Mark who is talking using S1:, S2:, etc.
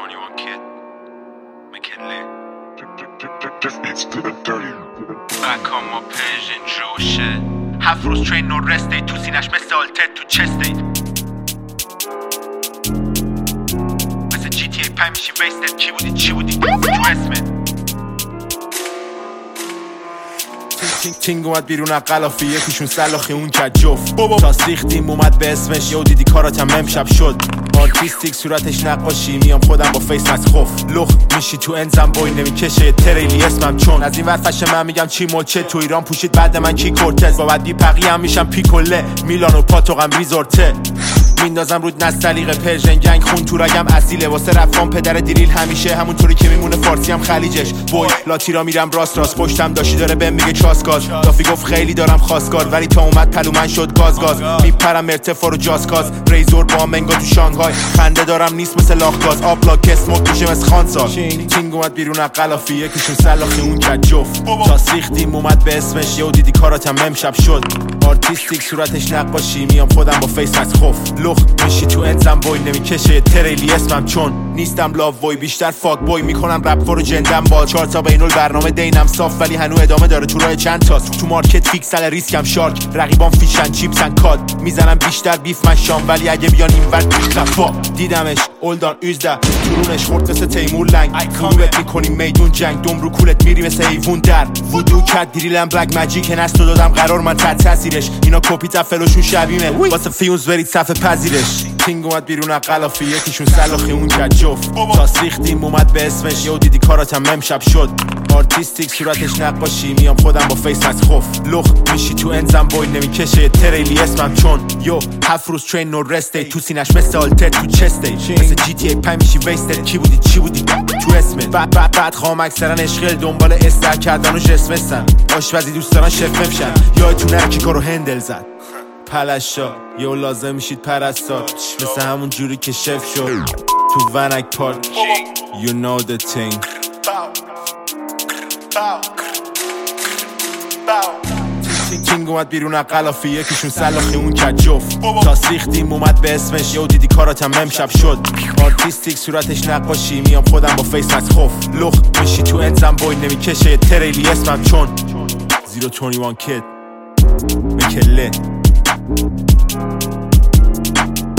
S1: 021 kid McKinley Back on my page and Joe shit 7 روز train no rest day تو سینش مثل آلتت تو chest day مثل GTA 5 میشی wasted چی بودی تو اسمت
S2: تینگ اومد بیرون از قلافی یکیشون سلاخی اون کرد جفت تا سیختیم اومد به اسمش یهو دیدی کاراتم امشب شد آرتیستیک صورتش نقاشی میام خودم با فیس از خوف لخت میشی تو انزم بوی نمیکشه تریلی اسمم چون از این ورفش من میگم چی موچه تو ایران پوشید بعد من کی کورتز با بعدی پقی هم میشم پیکوله میلان و پاتوقم ریزورته میندازم رود نستلیقه پرژن گنگ خون تو رگم اصیله واسه رفان پدر دیریل همیشه همونطوری که میمونه فارسی هم خلیجش بوی لاتیرا میرم راست پشتم داشتی داره بهم میگه چاسکاز دافی گفت خیلی دارم خواستگار ولی تا اومد پلو من شد گاز میپرم ارتفاع رو جاسکاز ریزور با منگا تو شانگهای خنده دارم نیست مثل لاخگاز آبلاک اسموک میشه مثل خانسال تینگ اومد بیرون از قلافی یکیشون سلاخی اون کرد جفت تا سیختیم اومد به اسمش یهو دیدی کاراتم امشب شد آرتیستیک صورتش نقاشی میام خودم با فیس از خوف لخت میشی تو انزم بوی نمیکشه تریلی اسمم چون نیستم لاو بوی بیشتر فاک بوی میکنم رپ رو جندم با 4 تا بینول برنامه دینم صاف ولی هنوز ادامه داره تو راه چند تاست تو مارکت فیکسل ریسکم شارک رقیبام فیشن چیپسن کاد میزنم بیشتر بیف من شام ولی اگه بیان اینور پیش لفا دیدمش اولدان 18 تورونش خورد مثل تیمور لنگ فروبت میکنیم میدون جنگ دم رو کولت میری مثل ایوون در وودو کد دیریلم بلک ماجیک نستو دادم قرار من تحت تاثیرش اینا کپی تفلوشون شبیمه واسه فیونز برید صفحه پذیرش تینگ اومد بیرون از قلافی یکیشون سلاخی اون کرد جفت تا سیختیم اومد به اسمش یهو دیدی کاراتم امشب شد آرتیستیک صورتش نقاشی میام خودم با فیس از خوف لخت میشی تو انزم بوی نمیکشه تریلی اسمم چون 7 روز train no rest day تو سینش مثل آلتت تو chest day مثل GTA 5 میشی wasted چی بودی تو اسمت بعد خواهم اکثرا عشقل دنبال استر کردن و جسمستن آشپزی دوست دارن شف بشن یادتون نره کی کارو هندل زد پلشا یو لازم میشید پرستار مثل همون جوری که شف شد تو ونک پارک You know the thing تینگ اومد بیرون از قلافی یکیشون سلاخی اون کرد جفت تا سیختیم اومد به اسمش یهو دیدی کاراتم امشب شد آرتیستیک صورتش نقاشی میام خودم با فیس از خوف لخت میشی تو انزم بوی نمیکشه تریلی اسمم چون 021 kid McKinley